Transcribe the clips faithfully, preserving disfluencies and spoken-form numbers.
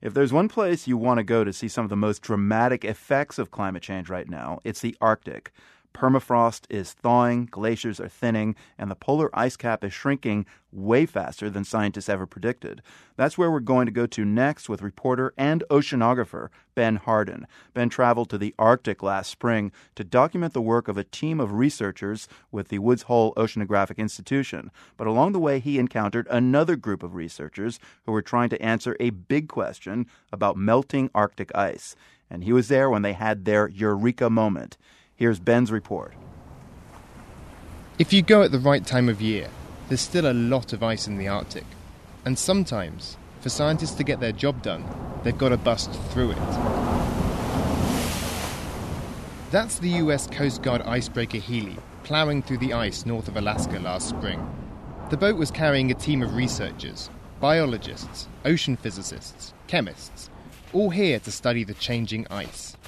If there's one place you want to go to see some of the most dramatic effects of climate change right now, it's the Arctic. Permafrost is thawing, glaciers are thinning, and the polar ice cap is shrinking way faster than scientists ever predicted. That's where we're going to go to next with reporter and oceanographer Ben Hardin. Ben traveled to the Arctic last spring to document the work of a team of researchers with the Woods Hole Oceanographic Institution. But along the way, he encountered another group of researchers who were trying to answer a big question about melting Arctic ice. And he was there when they had their eureka moment. Here's Ben's report. If you go at the right time of year, there's still a lot of ice in the Arctic. And sometimes, for scientists to get their job done, they've got to bust through it. That's the U S Coast Guard icebreaker Healy, ploughing through the ice north of Alaska last spring. The boat was carrying a team of researchers, biologists, ocean physicists, chemists, all here to study the changing ice.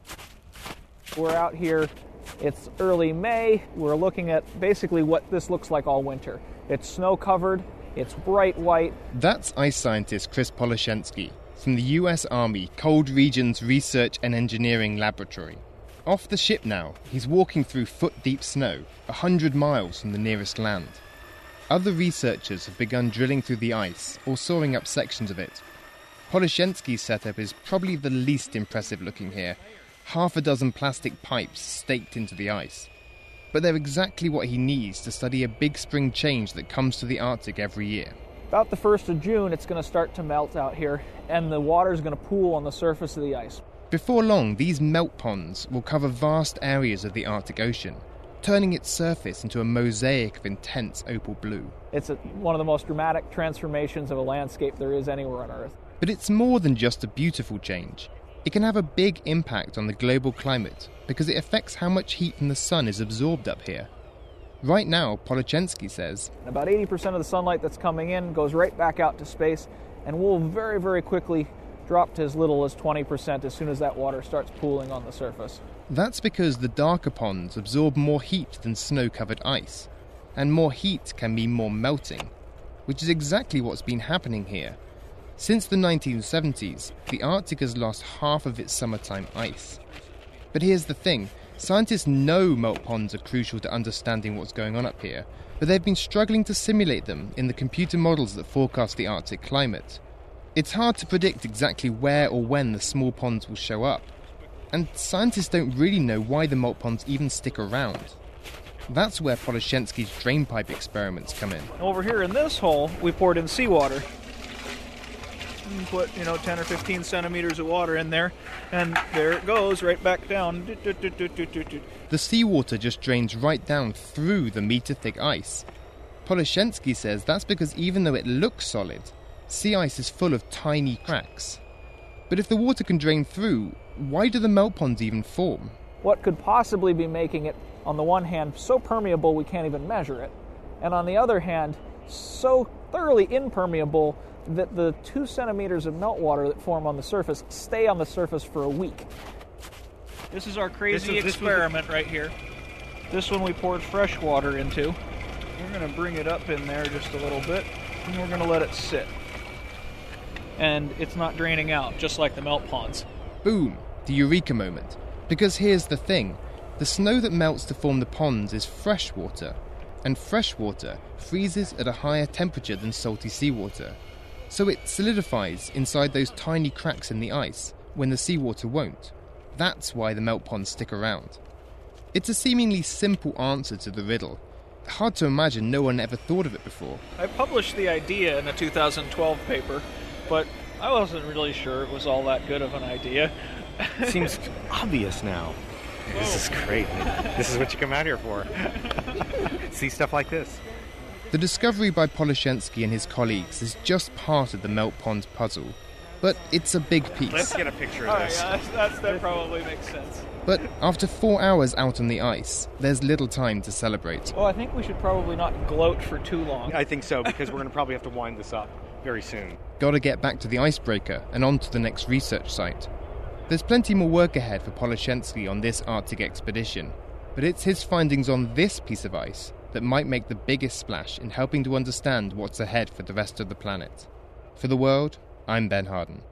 We're out here, it's early May, we're looking at basically what this looks like all winter. It's snow-covered, it's bright white. That's ice scientist Chris Polashensky from the U S Army Cold Regions Research and Engineering Laboratory. Off the ship now, he's walking through foot-deep snow, a hundred miles from the nearest land. Other researchers have begun drilling through the ice or sawing up sections of it. Polashensky's setup is probably the least impressive looking here. Half a dozen plastic pipes staked into the ice. But they're exactly what he needs to study a big spring change that comes to the Arctic every year. About the first of June, it's going to start to melt out here, and the water's going to pool on the surface of the ice. Before long, these melt ponds will cover vast areas of the Arctic Ocean, turning its surface into a mosaic of intense opal blue. It's a, one of the most dramatic transformations of a landscape there is anywhere on Earth. But it's more than just a beautiful change. It can have a big impact on the global climate because it affects how much heat from the sun is absorbed up here. Right now, Polashensky says, about eighty percent of the sunlight that's coming in goes right back out to space, and will very, very quickly drop to as little as twenty percent as soon as that water starts pooling on the surface. That's because the darker ponds absorb more heat than snow-covered ice, and more heat can mean more melting, which is exactly what's been happening here. Since the nineteen seventies, the Arctic has lost half of its summertime ice. But here's the thing, scientists know melt ponds are crucial to understanding what's going on up here, but they've been struggling to simulate them in the computer models that forecast the Arctic climate. It's hard to predict exactly where or when the small ponds will show up, and scientists don't really know why the melt ponds even stick around. That's where Polashensky's drainpipe experiments come in. Over here in this hole, we poured in seawater. And put, you know, ten or fifteen centimeters of water in there, and there it goes, right back down. The seawater just drains right down through the meter-thick ice. Polashensky says that's because even though it looks solid, sea ice is full of tiny cracks. But if the water can drain through, why do the melt ponds even form? What could possibly be making it, on the one hand, so permeable we can't even measure it, and on the other hand, so thoroughly impermeable that the two centimeters of meltwater that form on the surface stay on the surface for a week. This is our crazy this is, experiment this right here. This one we poured fresh water into. We're going to bring it up in there just a little bit, and we're going to let it sit. And it's not draining out, just like the melt ponds. Boom, the eureka moment. Because here's the thing, the snow that melts to form the ponds is fresh water, and fresh water freezes at a higher temperature than salty seawater. So it solidifies inside those tiny cracks in the ice when the seawater won't. That's why the melt ponds stick around. It's a seemingly simple answer to the riddle. Hard to imagine no one ever thought of it before. I published the idea in a two thousand twelve paper, but I wasn't really sure it was all that good of an idea. It seems obvious now. Whoa. This is great. This is what you come out here for. See stuff like this. The discovery by Polashensky and his colleagues is just part of the melt pond puzzle, but it's a big piece. Let's get a picture of this. All right, yeah, that's, that probably makes sense. But after four hours out on the ice, there's little time to celebrate. Well, I think we should probably not gloat for too long. I think so, because we're going to probably have to wind this up very soon. Gotta get back to the icebreaker and on to the next research site. There's plenty more work ahead for Polashensky on this Arctic expedition, but it's his findings on this piece of ice that might make the biggest splash in helping to understand what's ahead for the rest of the planet. For The World, I'm Ben Hardin.